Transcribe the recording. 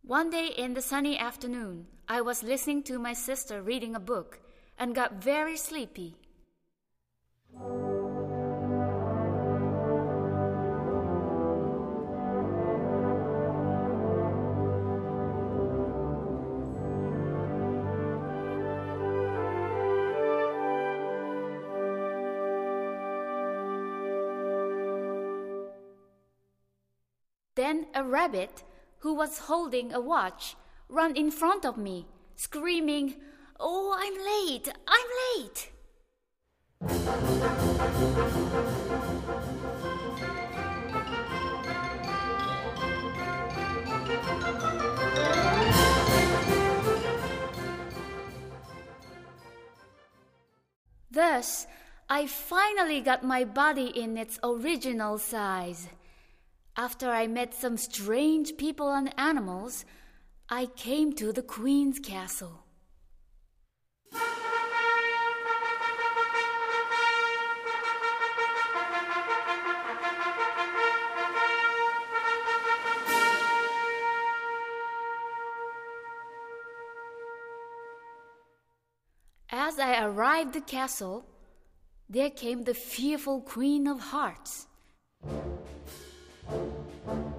One day in the sunny afternoon, I was listening to my sister reading a book and got very sleepy. Then a rabbit, who was holding a watch, ran in front of me, screaming, "Oh, I'm late! I'm late!" Thus, I finally got my body in its original size. After I met some strange people and animals, I came to the Queen's castle. As I arrived at the castle, there came the fearful Queen of Hearts.